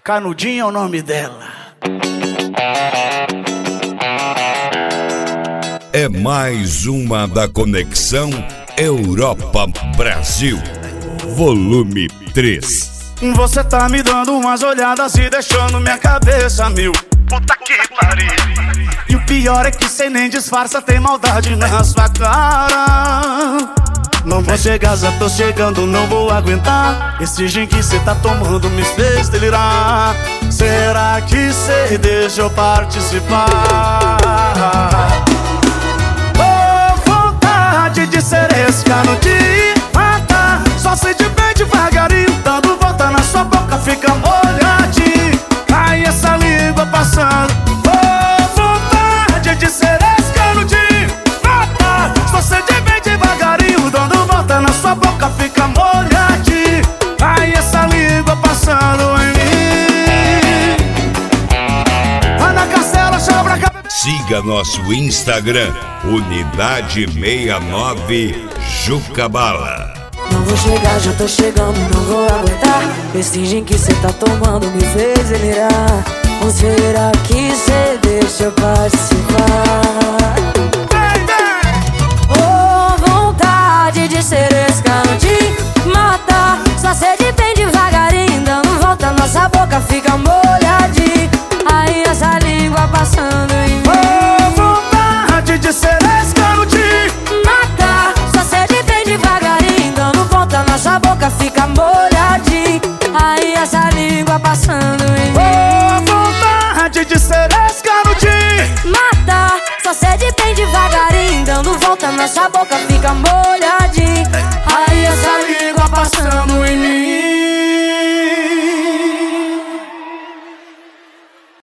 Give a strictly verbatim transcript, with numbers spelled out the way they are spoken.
Canudinho é o nome dela. É mais uma da Conexão Europa-Brasil, volume três. Você tá me dando umas olhadas e deixando minha cabeça mil. Puta que pariu. E o pior é que cê nem disfarça, tem maldade na sua cara. Não vou chegar, já tô chegando, não vou aguentar. Esse gin que cê tá tomando me fez delirar. Será que cê deixa eu participar? Oh, vontade de ser esse canudinho, mata. Só se de bem devagarinho, dando volta na sua boca, fica molhadinho. Cai essa língua passando. Oh, vontade de ser esse canudinho, mata. Só se de bem devagarinho, dando volta na sua boca, fica molhadinho. Cai essa língua passando em mim. Ana Castela, chama a cabeça. Siga nosso Instagram, Unidade sessenta e nove Jucabala. Não vou chegar, já tô chegando, não vou aguentar. Esse gin que cê tá tomando me fez delirar. Ou será que cê deixa eu participar? Oh, vontade de ser esse canudinho, mata. Só sede bem devagarinho, dando volta, nossa boca fica molhadinha. Aí essa língua passando em mim. Oh, vontade de ser esse canudinho, mata. Só sede bem devagarinho, dando volta, nossa boca fica molhadinha. Aí essa língua passando em mim. oh, vontade de ser esse canudinho, mata. Só sede bem devagarinho, dando volta, nossa boca